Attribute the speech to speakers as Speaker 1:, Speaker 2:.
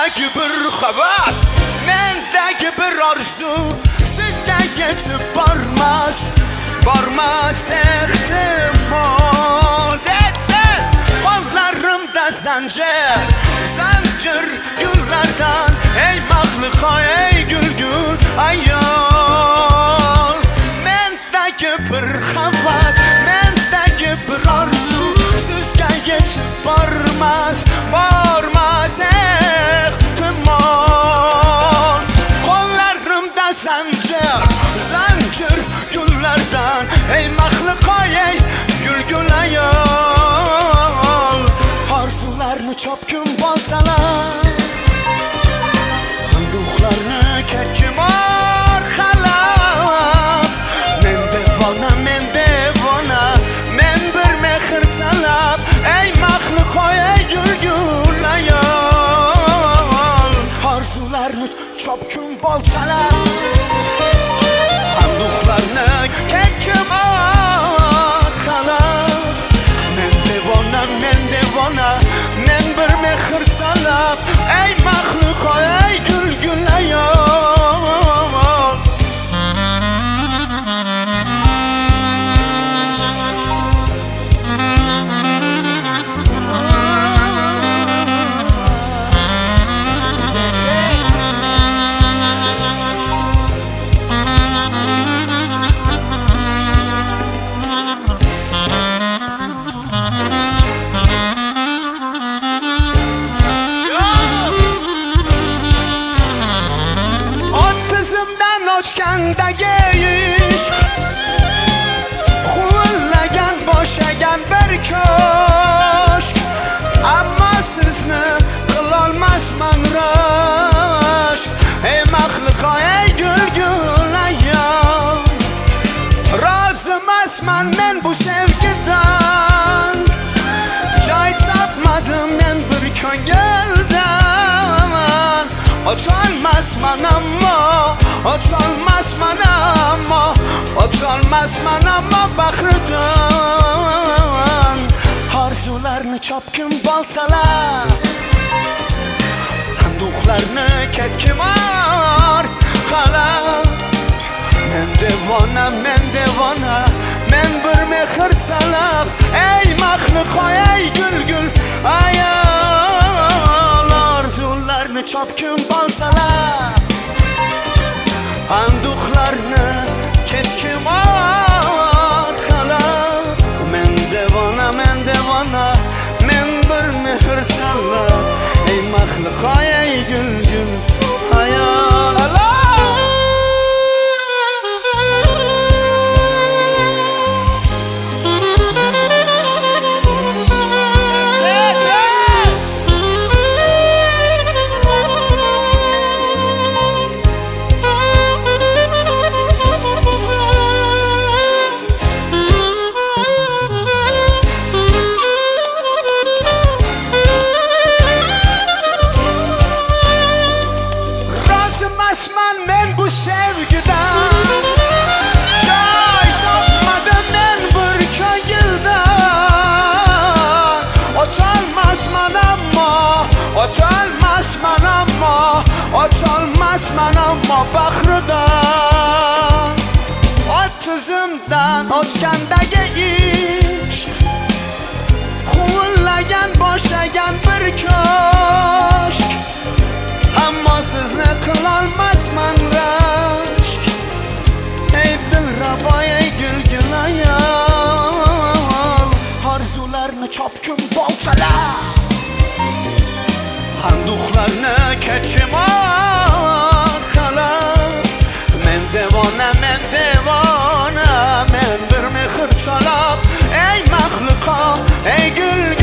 Speaker 1: mendagi bir havas, mendagi bir orzu sizga yetib bormas, bormas ehtimol. Qo'llarimda zanjir, zanjir gullardan, ey mahluqo, ey gulgul ayol. Mendagi bir havas, mendagi bir orzu sizga yetib bormas, bormas ehtimol. Qo'llarimda zanjir, zanjir gullardan, ey mahluqo, ey gulgul ayol. Orzularni chopgin boltalar, anduhlarni ketkim orqalab. Men devona, men devona, men bir mehr talab, ey mahluqo, ey gulgul ayol. Orzularni chopgin boltalar, anduhlarni ketkim orqalab. Men devona, men devona, men bir mehr talab, ey mahluqo, ey gulgul ayol. O'tgandagi ish, huvillagan bo'shagan bir ko'shk, ammo sizni qilolmasman rashk, ey mahluqo, ey gulgul ayol. Rozimasman men bu sevgidan, joy topmadim men bir ko'ngildan. O'tolmasman ammo, o'tolmasman ammo, o'tolmasman ammo bahridan. Orzularni chopgin boltalar, anduhlarni ketkim orqalab. Men devona, men devona, men bir mehr talab, ey mahluqo, ey gulgul ayol. Orzularni chopgin boltalar, anduhlarni ketkim orqalab. Men devona, men devona, men bir mehr talab, ey mahluqo, ey gulgul ayol. Men bu sevgidan, joy topmadim men bir ko'ngildan. O'tolmasman ammo, o'tolmasman ammo, o'tolmasman ammo bahridan. O'ttizimdan o'tgandagi ish, huvillagan bo'shagan bir ko'shk, ammo sizni qilolmasman rashk, ey dilrabo, ey gulgul ayol. Orzularni chopgin boltalar, anduhlarni ketkim orqalab. Men devona, men devona, men bir mehr talab, ey mahluqo, ey gulgul